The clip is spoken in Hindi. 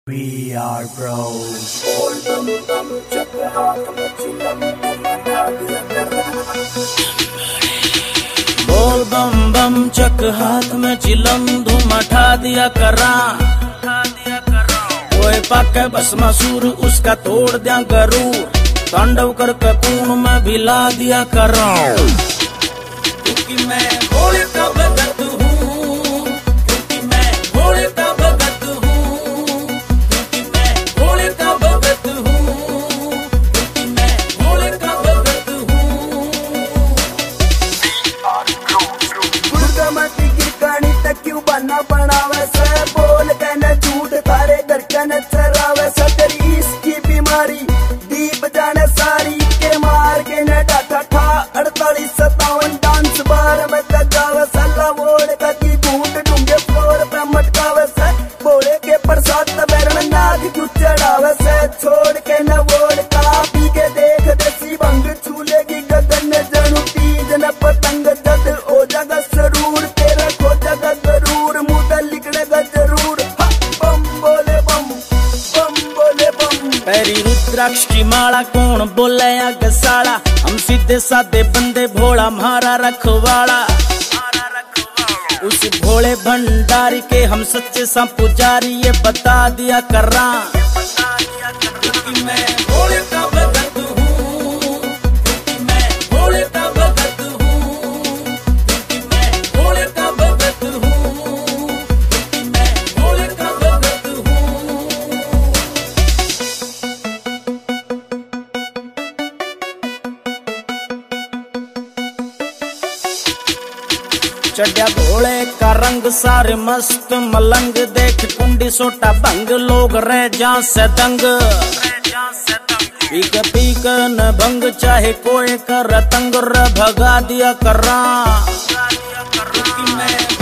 We are bros. बोल बम बम चक हाथ में चिलम धूम उठा दिया करा। कोई पाके बस मसूर उसका तोड़ दिया गरूर। तांडव करके कून में भिला दिया करा। क्योंकि मैं भोले का भगत हूँ, क्योंकि मैं भोले का भगत हूँ, क्योंकि मैं भोले का भगत हूँ, क्योंकि मैं भोले का भगत हूँ। गुड़गमती की कहानी तक क्यों बना बनावे से बोल के न झूठ तारे घर के न चरावे से तेरी इसकी बीमारी दीप जाने सारी के मार के न डाटा ठा 48-57 डांस बार में जावे सल्ला वोड़ का की घूंट डूंगे फ्लोर पे मटकावे से बोले के प्रसाद बैरण नाग क्यों चढ़ावे से छोड़ के न वोड़ का पी के देख देसी भंग छूलेगी गगन ने जनू तीज न पतंग जद हो जागा सरूर तेरा खो जागा गरूर मुँह लिखड़ेगा जरूर। बम बोले बम, बम बोले बम। पैरी रुद्राक्ष की माला कौन बोले या गसाला। हम सीधे साधे बंदे भोला हमारा रखवाड़ा। उस भोले भंडारी के हम सच्चे सा पुजारी ये बता दिया करा। क्योंकि मैं भोले का भगत हूँ, क्योंकि मैं भोले का भगत हूँ, क्योंकि मैं भोले का भगत हूँ, क्योंकि मैं भोले का भगत हूँ। चढ़िया भोले का रंग सारे मस्त मलंग। देख कुंडी सोटा भंग लोग रह जा से दंग। पीक न भंग चाहे कोई कर तंग र भगा दिया करा। क्योंकि मैं